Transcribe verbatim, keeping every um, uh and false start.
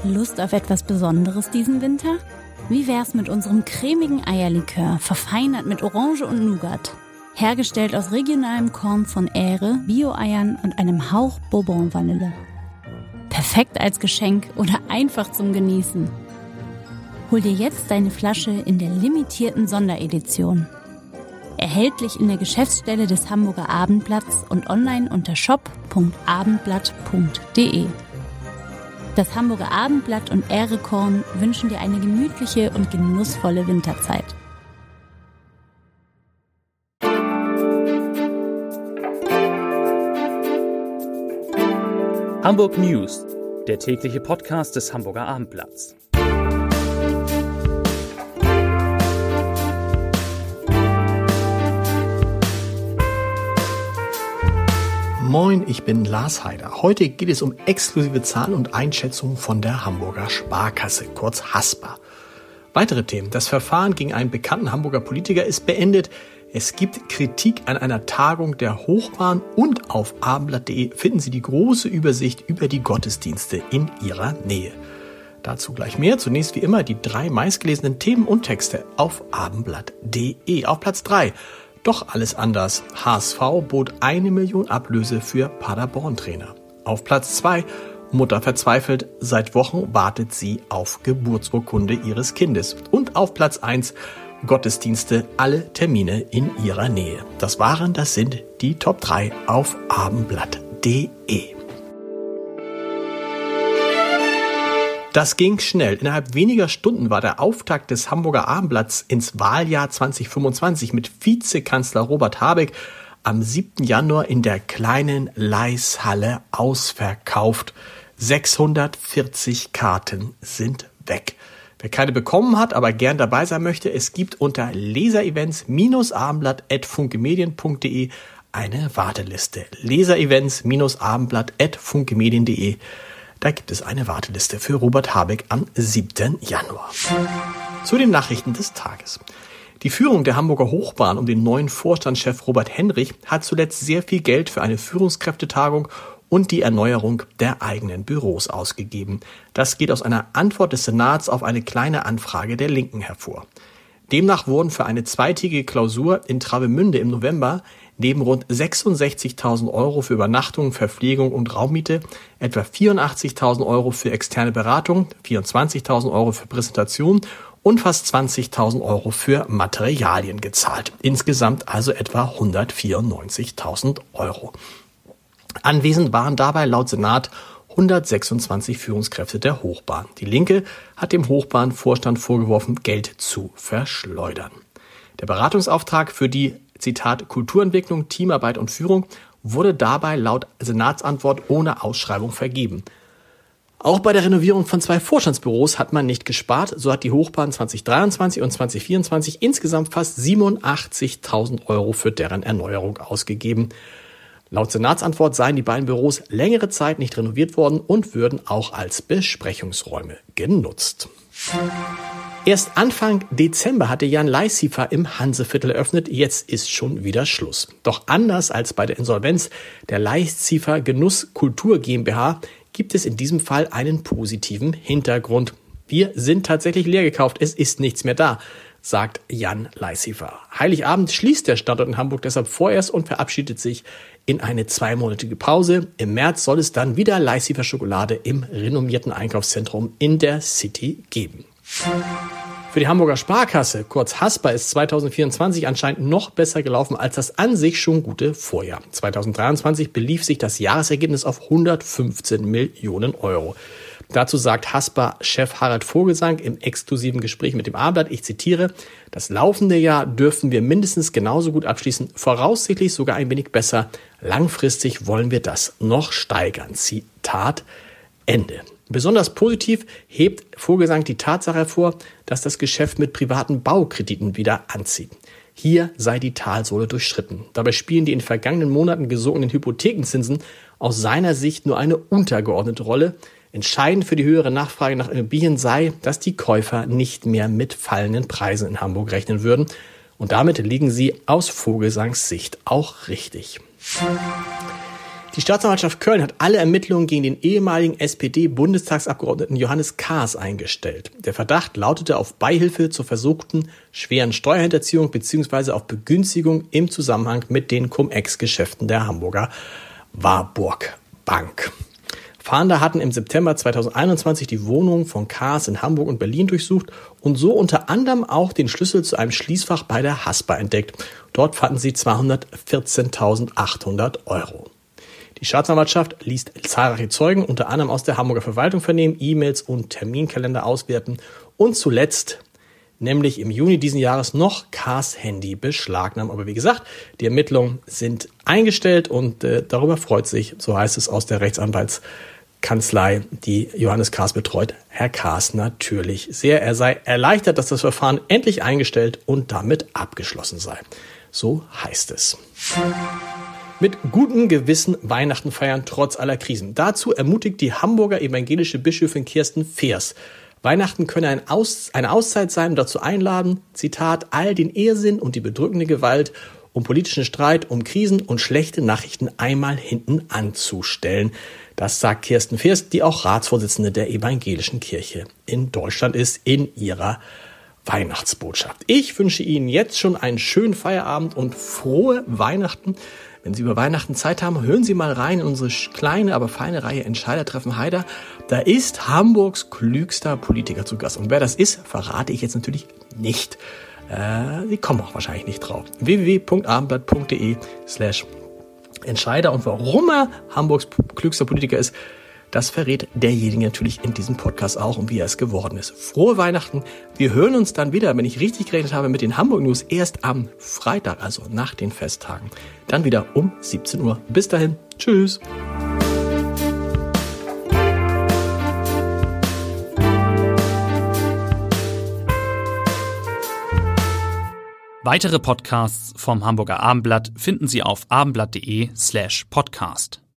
Lust auf etwas Besonderes diesen Winter? Wie wär's mit unserem cremigen Eierlikör, verfeinert mit Orange und Nougat? Hergestellt aus regionalem Korn von Ähre, Bio-Eiern und einem Hauch Bourbon-Vanille. Perfekt als Geschenk oder einfach zum Genießen. Hol dir jetzt deine Flasche in der limitierten Sonderedition. Erhältlich in der Geschäftsstelle des Hamburger Abendblatts und online unter shop punkt abendblatt punkt de. Das Hamburger Abendblatt und Ährekorn wünschen dir eine gemütliche und genussvolle Winterzeit. Hamburg News, der tägliche Podcast des Hamburger Abendblatts. Moin, ich bin Lars Heider. Heute geht es um exklusive Zahlen und Einschätzungen von der Hamburger Sparkasse, kurz Haspa. Weitere Themen. Das Verfahren gegen einen bekannten Hamburger Politiker ist beendet. Es gibt Kritik an einer Tagung der Hochbahn und auf abendblatt punkt de finden Sie die große Übersicht über die Gottesdienste in Ihrer Nähe. Dazu gleich mehr. Zunächst wie immer die drei meistgelesenen Themen und Texte auf abendblatt punkt de. Auf Platz drei. Doch alles anders. H S V bot eine Million Ablöse für Paderborn-Trainer. Auf Platz zwei. Mutter verzweifelt. Seit Wochen wartet sie auf Geburtsurkunde ihres Kindes. Und auf Platz eins. Gottesdienste, alle Termine in ihrer Nähe. Das waren, das sind die Top drei auf abendblatt punkt de. Das ging schnell. Innerhalb weniger Stunden war der Auftakt des Hamburger Abendblatts ins Wahljahr zwanzig fünfundzwanzig mit Vizekanzler Robert Habeck am siebten Januar in der kleinen Leishalle ausverkauft. sechshundertvierzig Karten sind weg. Wer keine bekommen hat, aber gern dabei sein möchte, es gibt unter leserevents Bindestrich abendblatt at funkemedien punkt de eine Warteliste. leserevents Bindestrich abendblatt at funkemedien punkt de. Da gibt es eine Warteliste für Robert Habeck am siebten Januar. Zu den Nachrichten des Tages. Die Führung der Hamburger Hochbahn um den neuen Vorstandschef Robert Henrich hat zuletzt sehr viel Geld für eine Führungskräftetagung und die Erneuerung der eigenen Büros ausgegeben. Das geht aus einer Antwort des Senats auf eine kleine Anfrage der Linken hervor. Demnach wurden für eine zweitägige Klausur in Travemünde im November neben rund sechsundsechzigtausend Euro für Übernachtung, Verpflegung und Raummiete etwa vierundachtzigtausend Euro für externe Beratung, vierundzwanzigtausend Euro für Präsentation und fast zwanzigtausend Euro für Materialien gezahlt. Insgesamt also etwa hundertvierundneunzigtausend Euro. Anwesend waren dabei laut Senat hundertsechsundzwanzig Führungskräfte der Hochbahn. Die Linke hat dem Hochbahnvorstand vorgeworfen, Geld zu verschleudern. Der Beratungsauftrag für die, Zitat, Kulturentwicklung, Teamarbeit und Führung wurde dabei laut Senatsantwort ohne Ausschreibung vergeben. Auch bei der Renovierung von zwei Vorstandsbüros hat man nicht gespart. So hat die Hochbahn zwanzig dreiundzwanzig und zwanzig vierundzwanzig insgesamt fast siebenundachtzigtausend Euro für deren Erneuerung ausgegeben. Laut Senatsantwort seien die beiden Büros längere Zeit nicht renoviert worden und würden auch als Besprechungsräume genutzt. Erst Anfang Dezember hatte Jan Leisiefer im Hanseviertel eröffnet, jetzt ist schon wieder Schluss. Doch anders als bei der Insolvenz der Leisiefer Genuss Kultur GmbH gibt es in diesem Fall einen positiven Hintergrund. Wir sind tatsächlich leer gekauft, es ist nichts mehr da, sagt Jan Leisiefer. Heiligabend schließt der Standort in Hamburg deshalb vorerst und verabschiedet sich in eine zweimonatige Pause. Im März soll es dann wieder Leisiefer Schokolade im renommierten Einkaufszentrum in der City geben. Für die Hamburger Sparkasse, kurz Haspa, ist zwanzig vierundzwanzig anscheinend noch besser gelaufen als das an sich schon gute Vorjahr. zwanzig dreiundzwanzig belief sich das Jahresergebnis auf hundertfünfzehn Millionen Euro. Dazu sagt Haspa-Chef Harald Vogelsang im exklusiven Gespräch mit dem Abendblatt, ich zitiere, das laufende Jahr dürfen wir mindestens genauso gut abschließen, voraussichtlich sogar ein wenig besser. Langfristig wollen wir das noch steigern. Zitat Ende. Besonders positiv hebt Vogelsang die Tatsache hervor, dass das Geschäft mit privaten Baukrediten wieder anzieht. Hier sei die Talsohle durchschritten. Dabei spielen die in den vergangenen Monaten gesunkenen Hypothekenzinsen aus seiner Sicht nur eine untergeordnete Rolle. Entscheidend für die höhere Nachfrage nach Immobilien sei, dass die Käufer nicht mehr mit fallenden Preisen in Hamburg rechnen würden. Und damit liegen sie aus Vogelsangs Sicht auch richtig. Die Staatsanwaltschaft Köln hat alle Ermittlungen gegen den ehemaligen S P D-Bundestagsabgeordneten Johannes Kahrs eingestellt. Der Verdacht lautete auf Beihilfe zur versuchten schweren Steuerhinterziehung bzw. auf Begünstigung im Zusammenhang mit den Cum-Ex-Geschäften der Hamburger Warburg Bank. Fahnder hatten im September zweitausendeinundzwanzig die Wohnungen von Kahrs in Hamburg und Berlin durchsucht und so unter anderem auch den Schlüssel zu einem Schließfach bei der Haspa entdeckt. Dort fanden sie zweihundertvierzehntausendachthundert Euro. Die Staatsanwaltschaft ließ zahlreiche Zeugen, unter anderem aus der Hamburger Verwaltung, vernehmen, E-Mails und Terminkalender auswerten und zuletzt, nämlich im Juni diesen Jahres, noch Kahrs Handy beschlagnahmen. Aber wie gesagt, die Ermittlungen sind eingestellt und äh, darüber freut sich, so heißt es aus der Rechtsanwaltskanzlei, die Johannes Kahrs betreut, Herr Kahrs natürlich sehr. Er sei erleichtert, dass das Verfahren endlich eingestellt und damit abgeschlossen sei. So heißt es. Mit gutem Gewissen Weihnachten feiern trotz aller Krisen. Dazu ermutigt die Hamburger evangelische Bischöfin Kirsten Feers. Weihnachten könne ein Aus, eine Auszeit sein und dazu einladen, Zitat, all den Irrsinn und die bedrückende Gewalt, um politischen Streit, um Krisen und schlechte Nachrichten einmal hinten anzustellen. Das sagt Kirsten Feers, die auch Ratsvorsitzende der evangelischen Kirche in Deutschland ist, in ihrer Weihnachtsbotschaft. Ich wünsche Ihnen jetzt schon einen schönen Feierabend und frohe Weihnachten. Wenn Sie über Weihnachten Zeit haben, hören Sie mal rein in unsere kleine, aber feine Reihe Entscheidertreffen Haider. Da ist Hamburgs klügster Politiker zu Gast. Und wer das ist, verrate ich jetzt natürlich nicht. Äh, Sie kommen auch wahrscheinlich nicht drauf. w w w punkt abendblatt punkt de slash Entscheider. Und warum er Hamburgs klügster Politiker ist, das verrät derjenige natürlich in diesem Podcast auch und wie er es geworden ist. Frohe Weihnachten. Wir hören uns dann wieder, wenn ich richtig gerechnet habe, mit den Hamburg News erst am Freitag, also nach den Festtagen. Dann wieder um siebzehn Uhr. Bis dahin. Tschüss. Weitere Podcasts vom Hamburger Abendblatt finden Sie auf abendblatt punkt de slash podcast.